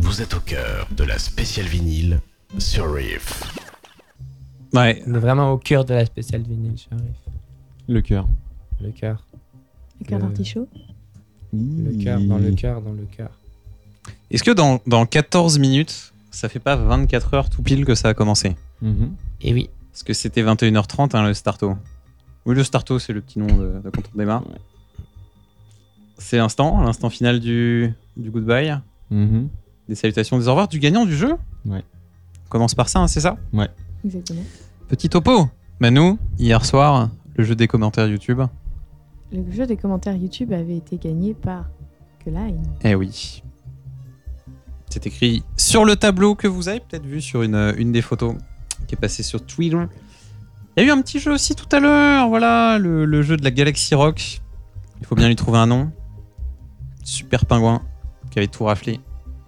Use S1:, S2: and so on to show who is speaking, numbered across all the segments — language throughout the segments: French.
S1: Vous êtes au cœur de la spéciale vinyle sur Riff.
S2: Ouais.
S3: On est vraiment au cœur de la spéciale vinyle sur Riff.
S4: Le cœur.
S3: Le cœur.
S5: Le cœur d'artichaut.
S3: Le cœur, dans le cœur, dans le cœur.
S2: Est-ce que dans 14 minutes, ça fait pas 24 heures tout pile que ça a commencé?
S3: Et oui.
S2: Parce que c'était 21h30 le starto. Oui, le starto, c'est le petit nom de quand on démarre.
S4: Ouais.
S2: C'est l'instant final du goodbye. Des salutations, des au revoir, du gagnant du jeu.
S4: Ouais.
S2: On commence par ça, hein, c'est ça?
S5: Exactement.
S2: Petit topo. Manu, hier soir, le jeu des commentaires YouTube.
S5: Le jeu des commentaires YouTube avait été gagné par Keline.
S2: Eh oui. C'est écrit sur le tableau que vous avez peut-être vu sur une des photos qui est passée sur Twitter. Il y a eu un petit jeu aussi tout à l'heure, voilà, le jeu de la Galaxy Rock. Il faut bien lui trouver un nom. Super Pingouin qui avait tout raflé.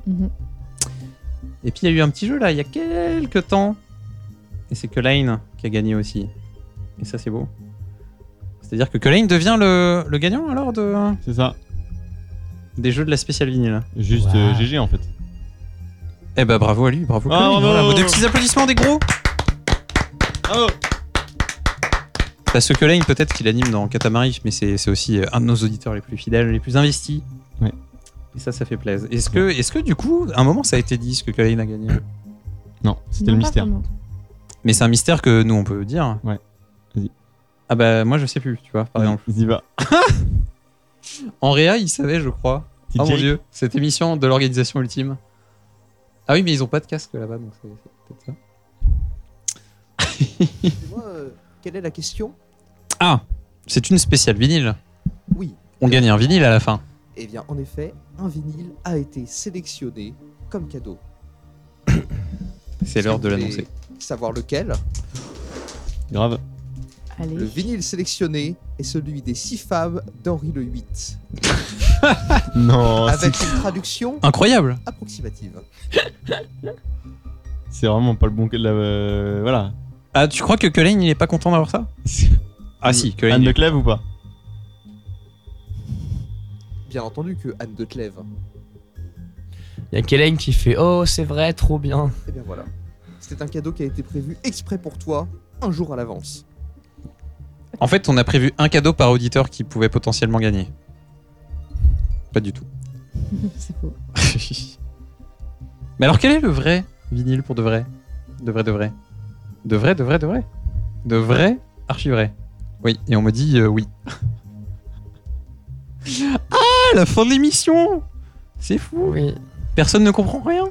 S2: Et puis il y a eu un petit jeu là, il y a quelques temps. Et c'est Keline qui a gagné aussi. Et ça c'est beau. C'est-à-dire que Keline devient le gagnant alors
S4: C'est ça.
S2: des jeux de la spéciale vinyle.
S4: Juste
S3: Wow.
S4: GG en fait.
S2: Eh bah bravo à lui, bravo
S4: Ah,
S2: Keline.
S4: bravo.
S2: Voilà, des petits applaudissements, des gros.
S4: Oh
S2: Parce que Keline peut-être qu'il anime dans Katamari, mais c'est aussi un de nos auditeurs les plus fidèles, les plus investis.
S4: Ouais.
S2: Et ça fait plaisir. Est-ce que du coup, à un moment ça a été dit ce que Keline a gagné?
S4: Non, c'était le
S5: Non, pas
S4: mystère.
S5: vraiment.
S2: Mais c'est un mystère que nous on peut dire.
S4: Ouais. Vas-y.
S2: Ah bah moi je sais plus, tu vois, par exemple.
S4: Y va.
S2: En réa, il savait, je crois.
S4: TJ.
S2: Oh mon dieu, cette émission de l'organisation ultime. Ah oui, mais ils ont pas de casque là-bas, donc c'est peut-être ça.
S6: Excusez-moi, quelle est la question?
S2: Ah, c'est une spéciale vinyle.
S6: Oui.
S2: On gagne un vinyle à la fin.
S6: Eh bien, en effet, un vinyle a été sélectionné comme cadeau.
S2: C'est l'heure de
S6: Vous voulez
S2: l'annoncer.
S6: Savoir lequel?
S4: Grave.
S5: Allez.
S6: Le vinyle sélectionné est celui des 6 femmes d'Henri le VIII,
S4: Non,
S6: avec une traduction
S2: Incroyable.
S6: approximative.
S4: c'est vraiment pas le bon. Voilà.
S2: Ah, tu crois que Keline il est pas content d'avoir ça? Ah si, Keline.
S4: Anne de Clèves ou pas?
S6: Bien entendu que Anne de Clèves.
S3: Il y a Kellen qui fait oh, c'est vrai, trop bien.
S6: Eh bien voilà. C'était un cadeau qui a été prévu exprès pour toi, un jour à l'avance.
S2: En fait, on a prévu un cadeau par auditeur qui pouvait potentiellement gagner. Pas du tout.
S5: C'est faux.
S2: Mais alors, quel est le vrai vinyle pour de vrai? De vrai, de vrai. De vrai, de vrai, de vrai. De vrai, archi vrai. Oui, et on me dit oui. Ah, la fin de l'émission! C'est fou.
S3: Oui.
S2: Personne ne comprend rien.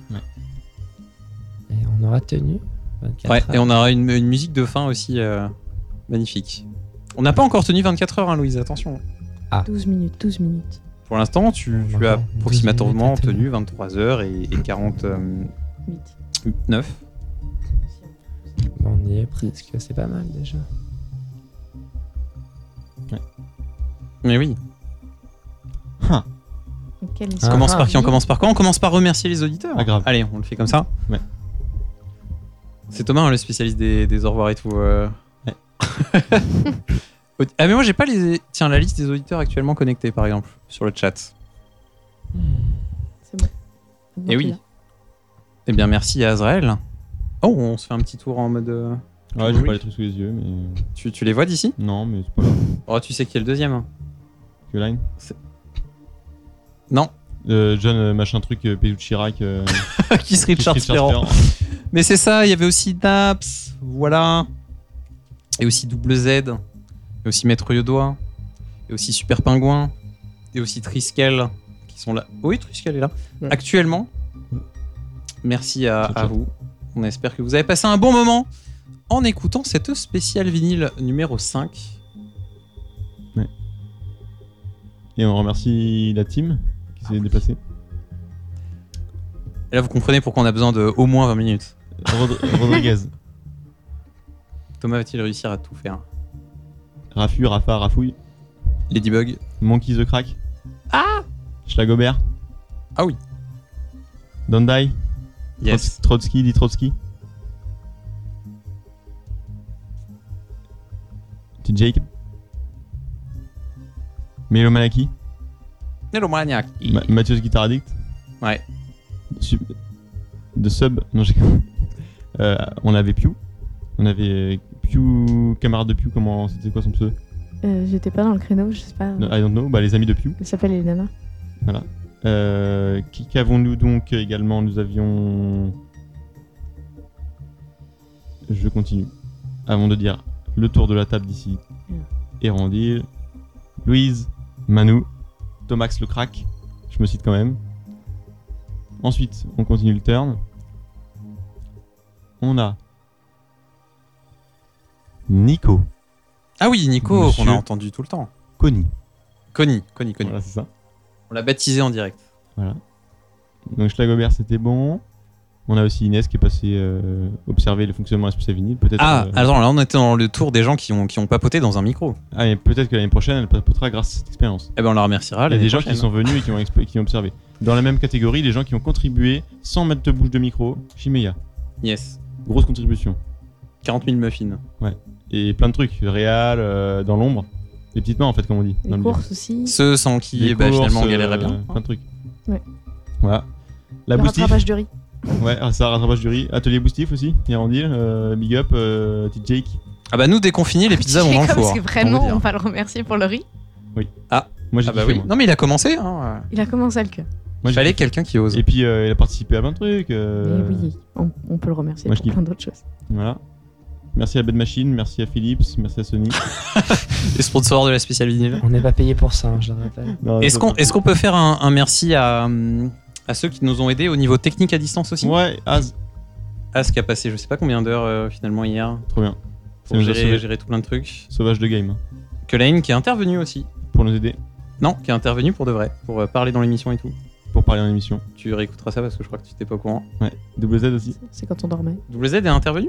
S3: Et on aura tenu 24
S2: Ouais,
S3: heures.
S2: et on aura une musique de fin aussi magnifique. On n'a pas encore tenu 24 heures, hein, Louise, attention.
S5: 12 minutes, 12 minutes.
S2: Pour l'instant, tu
S3: On
S2: as
S3: va voir.
S2: approximativement
S3: 12 minutes à
S2: tenu 23 heures et 49.
S5: 8.
S3: Bon, on y est presque, c'est pas mal déjà.
S2: Mais oui.
S5: Donc, quelle est
S2: On commence
S3: Ah,
S2: par qui? On
S5: oui.
S2: commence par quoi? On commence par remercier les auditeurs.
S4: Ah, grave.
S2: Allez, on le fait comme ça.
S4: Ouais.
S2: C'est Thomas, hein, le spécialiste des au revoir et tout. Ah mais moi j'ai pas la liste des auditeurs actuellement connectés par exemple sur le chat.
S5: C'est bon. Maintenant,
S2: Eh
S5: tu
S2: oui.
S5: l'as.
S2: Eh bien merci à Azrael. Oh, on se fait un petit tour en mode.
S4: Ouais, j'ai
S2: Oui.
S4: pas les trucs sous les yeux, mais.
S2: Tu les vois d'ici?
S4: Non, mais c'est pas grave.
S2: Oh, tu sais qui est le deuxième?
S4: Keline.
S2: Non.
S4: John machin truc, Péjou de Chirac.
S2: Qui serait Richard Ferrand? Mais c'est ça, il y avait aussi Naps, voilà. Et aussi Double Z. Et aussi Maître Yodois. Et aussi Super Pingouin. Et aussi Triskel. Qui sont là. Oui, Triskel est là.
S3: Ouais.
S2: Actuellement. Merci à
S4: Ciao.
S2: vous. On espère que vous avez passé un bon moment en écoutant cette spéciale vinyle numéro 5.
S4: Et on remercie la team qui s'est déplacée.
S2: Et là, vous comprenez pourquoi on a besoin de au moins 20 minutes.
S4: Rodriguez.
S2: Thomas va-t-il réussir à tout faire?
S4: Rafu, Rafa, Rafouille.
S2: Ladybug.
S4: Monkey the Crack.
S2: Ah
S4: Schlagobert.
S2: Ah oui.
S4: Dondai.
S2: Yes.
S4: Trotsky, dit Trotsky. T-Jake. Melo Malaki.
S2: Hello Maniac.
S4: Mathieu Guitar Addict.
S2: Ouais.
S4: de sub. Non, j'ai. On avait Pew. On avait Pew, camarade de Pew, comment. C'était quoi son pseudo?
S5: J'étais pas dans le créneau, je sais pas.
S4: I don't know. Bah, les amis de Pew.
S5: Elle s'appelle Elena.
S4: Voilà. Qui qu'avons-nous donc également? Nous avions. Je continue. Avant de dire le tour de la table d'ici. Erondil, Louise, Manu, Tomax le crack. Je me cite quand même. Ensuite, on continue le turn. On a Nico,
S2: Ah oui, Nico,
S4: Monsieur.
S2: qu'on a entendu tout le temps.
S4: Connie.
S2: Connie.
S4: Voilà, c'est ça.
S2: On l'a baptisé en direct.
S4: Voilà. Donc Schlagobert, c'était bon. On a aussi Inès qui est passée observer le fonctionnement de la spéciale vinyle. Peut-être.
S2: Ah, alors là, on était dans le tour des gens qui ont papoté dans un micro.
S4: Ah, et peut-être que l'année prochaine, elle papotera grâce à cette expérience.
S2: Eh ben, on la remerciera.
S4: Il y a
S2: l'année
S4: des gens
S2: prochaine.
S4: qui sont venus et qui ont observé. Dans la même catégorie, les gens qui ont contribué sans mettre de bouche de micro. Chimeya.
S2: Yes.
S4: Grosse contribution.
S2: 40 000 muffins.
S4: Et plein de trucs. Réal, dans l'ombre. Les petites mains, en fait, comme on dit. dans
S5: Les
S4: le
S5: courses aussi.
S2: Ceux sans qui,
S4: Les
S2: bah,
S4: courses,
S2: finalement, on galérait bien.
S4: Plein de trucs.
S5: Ouais.
S4: Voilà. La
S5: Le
S4: boostif.
S5: rattrapage de riz.
S4: Ouais, ça, rattrapage du riz. Atelier boostif aussi. Yarandil, Big Up, Petit Jake.
S2: Ah bah, nous, déconfinés, les pizzas vont dans le four.
S5: Parce que vraiment,
S2: on va dire.
S5: on va le remercier pour le riz.
S4: Moi, j'ai
S2: Ah bah
S4: kiffé,
S2: oui.
S4: moi.
S2: Non, mais il a commencé. Hein.
S5: Il a commencé à le cœur.
S4: Moi,
S2: Il
S4: j'ai
S2: fallait
S4: kiffé.
S2: quelqu'un qui ose.
S4: Et puis, il a participé à plein de trucs.
S5: Mais oui, on peut le remercier
S4: moi, je
S5: pour
S4: kiffe.
S5: plein d'autres choses.
S4: Voilà. Merci à Bad Machine, merci à Philips, merci à Sony.
S2: Les sponsors de la spéciale vinyle.
S3: On n'est pas payé pour ça, hein, je le rappelle.
S4: Non,
S2: Est-ce qu'on peut faire un merci à ceux qui nous ont aidés au niveau technique à distance aussi?
S4: Ouais, Az,
S2: As qui a passé je sais pas combien d'heures finalement hier
S4: trop bien.
S2: pour
S4: Ça nous a sauvé.
S2: gérer tout plein de trucs.
S4: Sauvage de game, hein,
S2: Kelaine qui est intervenu aussi.
S4: pour nous aider,
S2: Non, qui est intervenu pour de vrai, pour parler dans l'émission et tout.
S4: pour parler en émission.
S2: Tu réécouteras ça parce que je crois que tu t'es pas au courant.
S4: Ouais, WZ aussi.
S5: C'est quand on dormait.
S2: WZ est intervenu?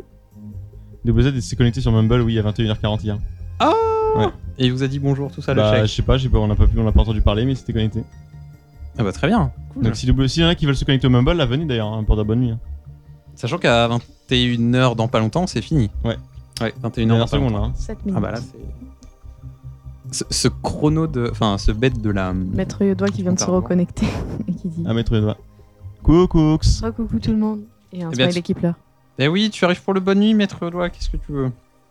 S4: WZ s'est connecté sur Mumble, oui, à 21h40 hier.
S2: Et il vous a dit bonjour, tout ça,
S4: Bah,
S2: le
S4: je
S2: chèque.
S4: sais pas, on n'a pas entendu parler, mais il s'était connecté.
S2: Ah bah très bien. Cool.
S4: Donc s'il y en a qui veulent se connecter au Mumble, là, venez d'ailleurs, hein, pour de la bonne nuit. Hein.
S2: Sachant qu'à 21h dans pas longtemps, c'est fini.
S4: Ouais.
S2: Ouais, 21h dans
S4: Dernière
S2: pas
S4: seconde,
S2: longtemps.
S4: là. Hein.
S5: 7 minutes.
S2: Ah bah là, c'est... Ce chrono de... Enfin, ce bête de la...
S5: Maître Yodois qui vient de se
S2: Pardon.
S5: reconnecter et qui dit
S4: À mettre les doigts. Coucous.
S5: coucou tout le monde. Et un
S2: Eh bien,
S5: smiley qui pleure.
S2: Eh oui, tu arrives pour le bonne nuit, maître doigt, qu'est-ce que tu veux?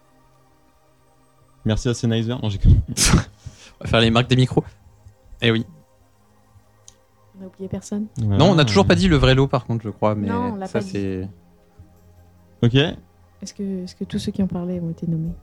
S4: Merci à Sennheiser. Non, j'ai
S2: On va faire les marques des micros. Eh oui.
S5: On a oublié personne.
S4: Voilà.
S2: Non, on n'a toujours pas dit le vrai lot par contre, je crois, mais
S5: Non, on l'a
S2: ça
S5: pas dit.
S2: c'est...
S4: Ok.
S5: Est-ce que tous ceux qui ont parlé ont été nommés?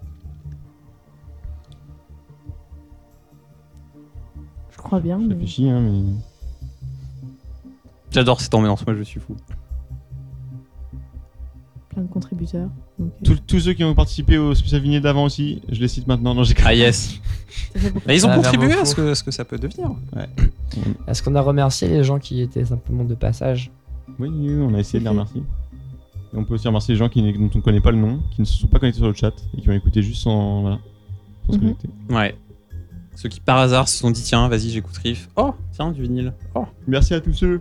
S5: Je crois bien.
S4: Je
S5: Mais...
S4: réfléchis, hein, mais.
S2: J'adore cette ambiance, moi je suis fou.
S5: Plein de contributeurs. Donc,
S4: Tous ceux qui ont participé au spécial vinyle d'avant aussi, je les cite maintenant. Non, j'ai
S2: Ah yes.
S5: ça fait beaucoup.
S2: Bah, ils ont
S3: Ah,
S2: contribué
S3: vraiment
S2: à
S3: fou.
S2: ce que ça peut devenir.
S3: Est-ce qu'on a remercié les gens qui étaient simplement de passage?
S4: Oui, on a essayé de les
S5: fait.
S4: remercier. Et on peut aussi remercier les gens dont on ne connaît pas le nom, qui ne se sont pas connectés sur le chat et qui ont écouté juste sans, voilà, sans se
S5: Mhm.
S4: connecter.
S2: Ouais. Ceux qui par hasard se sont dit tiens, vas-y, j'écoute Riff. Oh, tiens, du vinyle. Oh.
S4: Merci à tous ceux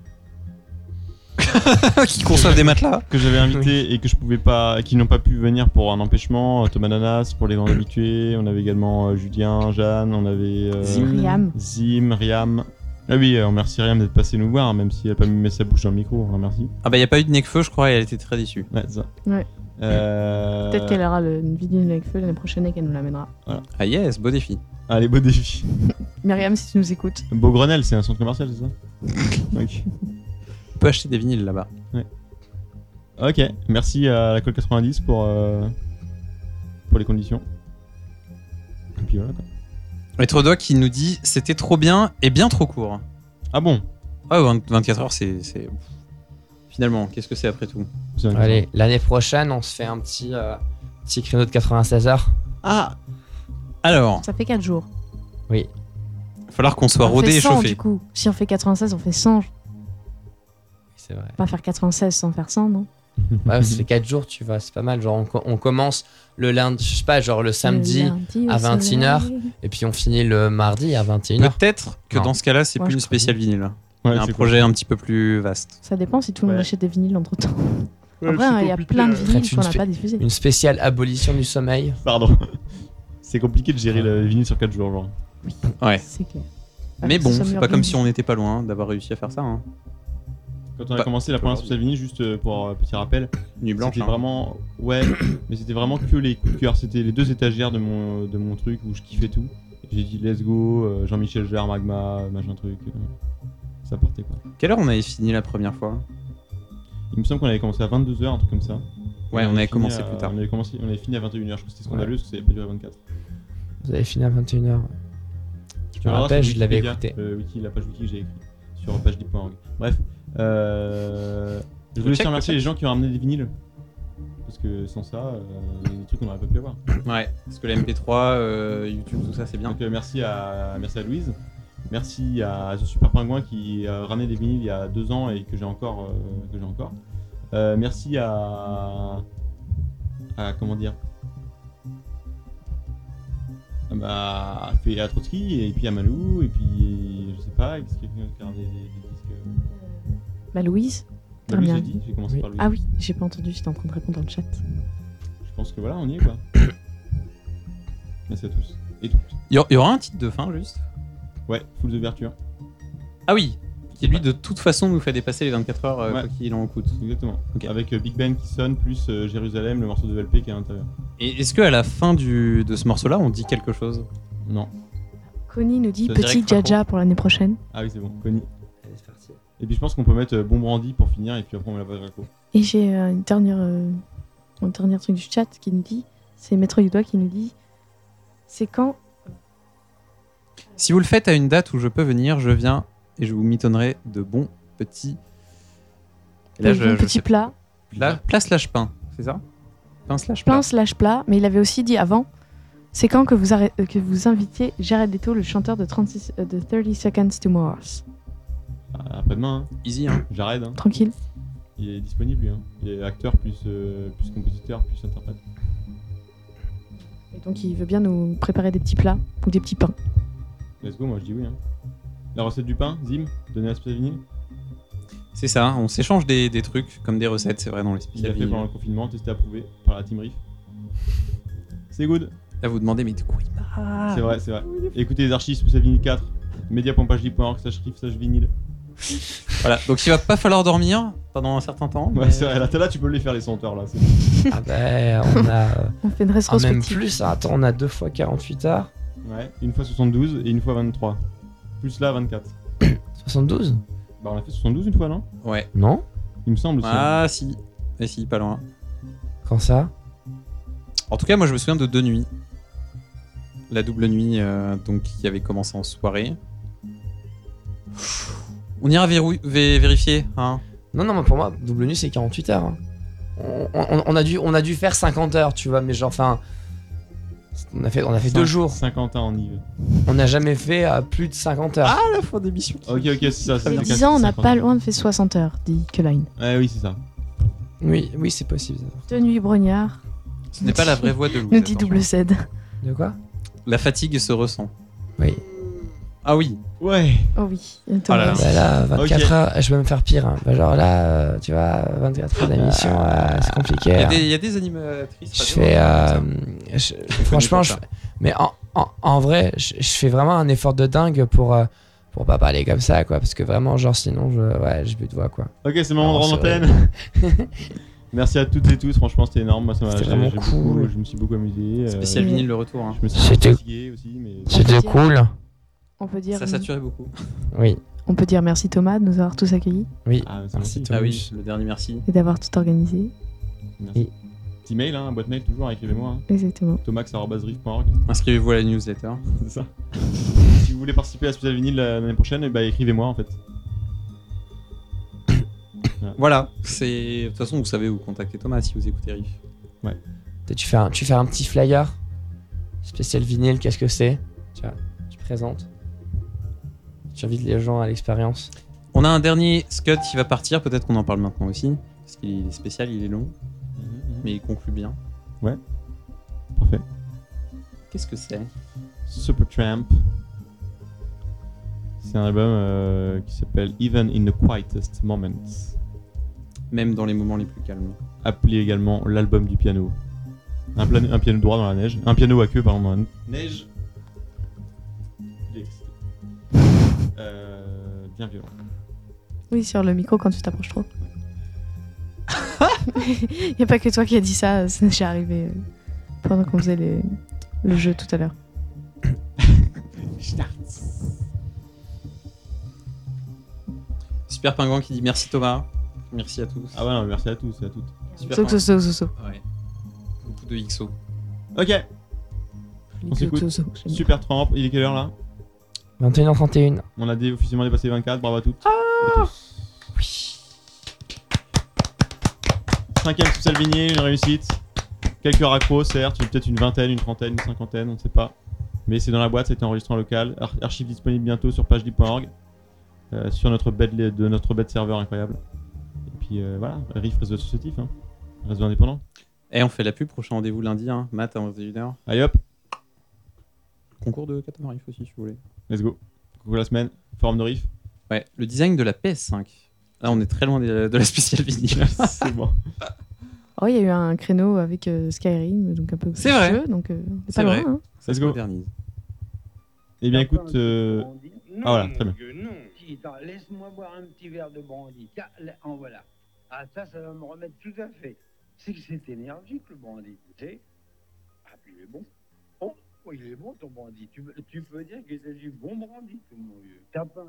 S2: qui conçoivent des matelas.
S4: que j'avais invités et que je pouvais pas, qui n'ont pas pu venir pour un empêchement. Thomas Nanas pour les grands habitués. On avait également Julien, Jeanne, on avait
S5: Riam.
S4: Zim, Riam. Ah oui, on remercie Riam d'être passé nous voir, même si elle n'a pas mis sa bouche dans le micro. On la remercie.
S2: Ah bah y a pas eu de Necfeu, je crois, et elle était très déçue.
S4: Ouais, c'est ça.
S5: Ouais. Peut-être qu'elle
S4: a.
S5: aura une vidéo avec feu l'année prochaine et qu'elle nous l'amènera.
S2: Ah yes, beau défi.
S4: Allez, beau défi.
S5: Myriam, si tu nous écoutes.
S4: Beaugrenelle, c'est un centre commercial, c'est ça? Ok.
S2: On peut acheter des vinyles là-bas.
S4: Ok, merci à la Col 90 pour les conditions. Et puis voilà quoi.
S2: Maître Doigt qui nous dit c'était trop bien et bien trop court.
S4: Ah bon?
S2: Ah, 24 heures, c'est... Finalement, qu'est-ce que c'est après tout?
S4: C'est un-
S3: Allez, l'année prochaine, on se fait un petit créneau de 96 heures.
S4: Ah!
S2: Alors,
S5: Ça fait 4 jours.
S3: Oui.
S2: il va falloir qu'on soit
S5: On
S2: rodé
S5: fait
S2: et
S5: 100
S2: chauffé.
S5: du coup. Si on fait 96, on fait 100.
S3: C'est vrai.
S5: Pas faire 96 sans faire 100, non?
S3: Ouais, ça fait 4 jours, tu vois, c'est pas mal. Genre, on commence le lundi, je sais pas, genre le samedi,
S5: Le lundi
S3: à
S5: au
S3: 21h.
S5: soleil.
S3: et puis on finit le mardi à 21h.
S2: Peut-être que
S3: Non.
S2: dans ce cas-là, c'est
S5: Moi,
S2: plus
S5: je
S2: une spéciale vinyle.
S4: Ouais,
S2: Il y a un
S4: c'est
S2: projet un petit peu plus vaste.
S5: Ça dépend si tout le monde
S2: Ouais.
S5: achète des vinyles entre temps.
S4: Ouais,
S5: Après,
S4: c'est
S5: il y a
S4: compliqué,
S5: plein de
S4: hein.
S5: vinyles
S3: Faites
S5: qu'on
S3: une
S5: n'a pas diffusés.
S3: Une spéciale abolition du sommeil.
S4: Pardon. C'est compliqué de gérer le vinyle sur 4 jours, genre.
S2: Ouais.
S5: C'est clair.
S2: Mais
S5: Avec
S2: bon,
S5: ce
S2: c'est
S5: Summer
S2: pas comme
S5: Blues.
S2: si on n'était pas loin d'avoir réussi à faire ça. Hein.
S4: Quand on a
S2: Bah,
S4: commencé la première spéciale vinyle, juste pour petit rappel,
S2: Nuit blanche.
S4: c'était
S2: hein.
S4: vraiment. Ouais, mais c'était vraiment que les coups de cœur. C'était les 2 étagères de mon truc où je kiffais tout. J'ai dit let's go, Jean-Michel Jarre, Magma, machin truc. Ça partait quoi.
S2: Quelle heure on avait fini la première fois?
S4: Il me semble qu'on avait commencé à 22h, un truc comme ça.
S2: Ouais, on avait
S4: fini
S2: commencé
S4: à-
S2: plus tard.
S4: On avait fini à 21h, je crois que c'était scandaleux parce que ça avait pas duré 24.
S3: Vous avez fini à 21h. Je me
S4: Alors là,
S3: rappelle,
S4: sur
S3: je l'avais
S4: Wikipédia,
S3: écouté.
S4: la page wiki que j'ai écrit sur pagelib.org. Bref, je voulais aussi remercier les gens qui ont ramené des vinyles. Parce que sans ça, il y a des trucs qu'on n'aurait pas pu avoir.
S2: Ouais, parce que la MP3, YouTube, tout ça, c'est bien.
S4: Donc merci à Louise. Merci à The Super Pingouin qui a ramené des vinyles il y a 2 ans et que j'ai encore. Merci à comment dire, à Trotsky et puis à Malou et puis je sais pas, est-ce qu'il y a quelqu'un qui a ramené des disques.
S5: Bah, Louise.
S4: Bah, Louise,
S5: bien.
S4: j'ai dit, j'ai commencé
S3: Oui.
S4: par Louise.
S5: Ah oui, j'ai pas entendu, j'étais en train de répondre dans le chat.
S4: Je pense que voilà, on y est quoi. Merci à tous et toutes.
S2: Il y aura un titre de fin, juste.
S4: Ouais, full d'ouverture.
S2: Ah oui, qui lui, de toute façon, nous fait dépasser les 24 heures,
S4: Ouais.
S2: quoi qu'il en coûte.
S4: Exactement.
S2: Ok.
S4: Avec Big Ben qui sonne plus Jérusalem, le morceau de VLP qui est à l'intérieur.
S2: Et est-ce qu'à la fin de ce morceau-là, on dit quelque chose?
S4: Non.
S5: Connie nous dit
S2: Ça
S5: petit
S2: direct, par
S5: Jaja pour l'année prochaine.
S4: Ah oui, c'est bon, Connie.
S3: Allez, c'est parti.
S4: Et puis je pense qu'on peut mettre Bon Brandy pour finir et puis après on met la page Raco.
S5: Et j'ai un dernier truc du chat qui nous dit, c'est Maître Yudois qui nous dit, c'est quand
S2: Si vous le faites à une date où je peux venir, je viens et je vous mitonnerai de bons petits. Et
S5: le
S2: je
S5: petit
S2: sais-
S5: plat,
S2: Plat slash pain, c'est ça? Pain slash
S5: pain
S2: plat.
S5: slash plat, mais il avait aussi dit avant, c'est quand que vous invitiez Jared Leto, le chanteur de 30 Seconds to Mars.
S4: Après-demain, hein.
S2: Easy, hein.
S4: Jared, hein.
S5: Tranquille.
S4: Il est disponible lui. Hein. Il est acteur plus compositeur plus interprète.
S5: Et donc il veut bien nous préparer des petits plats ou des petits pains.
S4: Let's go, moi je dis oui. Hein. La recette du pain, Zim, donnée à Spécial Vinyle.
S2: C'est ça, on s'échange des trucs comme des recettes, c'est vrai, dans les
S4: Il a
S2: spéciales
S4: fait
S2: vinyles.
S4: pendant le confinement, testé approuvé par la Team Riff. C'est good.
S2: Là, vous demandez, mais de quoi il parle?
S4: C'est vrai, c'est vrai. Écoutez les archives Spécial Vinyle 4, media.pagelib.org/riff/vinyle.
S2: Voilà, donc il va pas falloir dormir pendant un certain temps.
S4: Ouais,
S2: mais-
S4: c'est vrai, là tu peux les faire les senteurs là. C'est...
S3: Ah ben, on a.
S5: On fait une
S3: même
S5: rétrospective.
S3: plus, attends, on a 2 fois 48 heures.
S4: Ouais, une fois 72 et une fois 23. Plus là 24.
S3: 72
S4: Bah on a fait 72 une fois, non?
S2: Ouais.
S3: Non
S4: Il me semble aussi.
S2: Ah si, et si, pas loin.
S3: Quand ça
S2: En tout cas, moi je me souviens de 2 nuits. La double nuit, donc qui avait commencé en soirée. On ira vérifier, hein.
S3: Non, non, mais pour moi, double nuit, c'est 48 heures. Hein. On a dû faire 50 heures, tu vois, mais genre, enfin. On a fait 2 jours.
S4: 50 ans en Yves.
S3: On n'a jamais fait plus de 50 heures.
S2: Ah, la fin d'émission.
S4: Ok, c'est ça.
S5: Il y a 10 ans, on n'a pas loin de fait 60 heures, dit Keline.
S4: Ouais, oui, c'est ça.
S3: Oui, oui, c'est possible. Ça.
S5: 2 nuits brognard.
S2: Ce n'est pas la vraie voix de Louise.
S5: Nous dit
S2: attention.
S5: double Z.
S3: De quoi
S2: La fatigue se ressent.
S3: Oui.
S2: Ah oui.
S4: Ouais.
S5: Oh oui.
S2: Ah là là.
S3: Bah là, 24
S4: Ok.
S3: heures, je vais me faire pire. Hein. Bah genre là, tu vois, 24 heures d'émission, c'est compliqué.
S2: Il y a
S3: hein.
S2: des, il y a des animatrices.
S3: Je
S2: radio,
S3: fais.
S2: comme ça.
S3: Franchement,
S2: pour
S3: je
S2: ça.
S3: fais- mais en vrai, je fais vraiment un effort de dingue pour pas parler comme ça, quoi. Parce que vraiment, genre, sinon, j'ai plus de voix, quoi.
S4: Ok, c'est le moment de
S3: Oh,
S4: rendre
S3: c'est
S4: l'antenne. Merci à toutes et tous, franchement c'était énorme. Moi, ça m'a
S3: C'était
S4: j'ai-
S3: vraiment
S4: j'ai
S3: cool.
S4: beaucoup- je me suis beaucoup amusé.
S2: Spécial vinyle le retour. Hein.
S4: Je me suis
S3: C'était-
S4: fatigué aussi, mais.
S3: C'était
S5: dire-
S3: cool.
S5: On peut dire,
S2: Ça saturait beaucoup.
S3: Oui,
S5: on peut dire merci Thomas de nous avoir tous accueillis
S3: oui.
S4: Ah, c'est
S3: Merci,
S4: gentil.
S3: Thomas.
S2: Ah oui, le dernier merci.
S5: et d'avoir tout organisé.
S4: Merci. Petit mail, hein, boîte mail toujours, écrivez-moi. Hein.
S5: Exactement.
S4: tomax@riff.org,
S2: Inscrivez-vous à la newsletter.
S4: c'est ça. Si vous voulez participer à la spéciale vinyle l'année prochaine, bah, écrivez-moi en fait.
S2: Voilà, c'est. De toute façon, vous savez où contacter Thomas si vous écoutez Riff.
S3: Peut-être tu fais un petit flyer spécial vinyle, qu'est-ce que c'est? Tu présentes. Tu invites les gens à l'expérience.
S2: On a un dernier Scud qui va partir, peut-être qu'on en parle maintenant aussi. Parce qu'il est spécial, il est long, mais il conclut bien.
S4: Parfait.
S2: Qu'est-ce que c'est?
S4: Supertramp. C'est un album qui s'appelle Even in the Quietest Moments.
S2: Même dans les moments les plus calmes.
S4: Appelé également l'album du piano. Un piano droit dans la neige. Un piano à queue, pardon, dans la neige. Il est excité. Bien violent.
S5: Oui, sur le micro quand tu t'approches trop. Il n'y a pas que toi qui as dit ça, c'est déjà arrivé pendant qu'on faisait le jeu tout à l'heure.
S2: Super Pingouin qui dit merci Thomas. Merci à tous.
S4: Ah ouais, non, merci à tous et à toutes.
S2: Super
S5: So, so,
S2: Pingouin.
S5: so, so, so.
S2: Ouais. Beaucoup de XO.
S4: Ok, on s'écoute.
S5: So, so, so, j'aime bien.
S4: Super Tramp. Il est quelle heure là?
S3: 21h31.
S4: On a officiellement dépassé 24, bravo à toutes. et tous. Cinquième spécial vinyle, une réussite. Quelques raccros, certes, peut-être une vingtaine, une trentaine, une cinquantaine, on ne sait pas. Mais c'est dans la boîte, c'était enregistré en local. Archive disponible bientôt sur pagelib.org. Sur notre bed serveur incroyable. Et puis voilà, Riff réseau associatif, hein. Réseau indépendant.
S2: Et on fait la pub, prochain rendez-vous lundi, hein. Math à 11h.
S4: Allez hop,
S2: Concours de Katamari aussi, si vous voulez.
S4: let's go. Coucou la semaine, forum de Riff.
S2: Ouais, le design de la PS5. Là, on est très loin de la spéciale vinyle.
S4: C'est bon.
S5: Oh, il y a eu un créneau avec Skyrim, donc un peu plus
S2: C'est vrai.
S5: jeu, donc on est
S2: C'est
S5: pas
S2: vrai.
S5: loin. Hein.
S2: Ça
S4: Let's
S2: se
S4: go.
S2: modernise.
S4: Eh bien écoute,
S7: Non,
S4: ah, voilà, très bien.
S7: Non. Attends, laisse-moi boire un petit verre de brandy. Tiens, en voilà. Ah, ça va me remettre tout à fait. C'est que c'est énergique, le brandy, tu sais. Ah, puis il est bon. Oh, il est bon, ton brandy. Tu peux dire que c'est du bon brandy, tout mon vieux. T'as pas...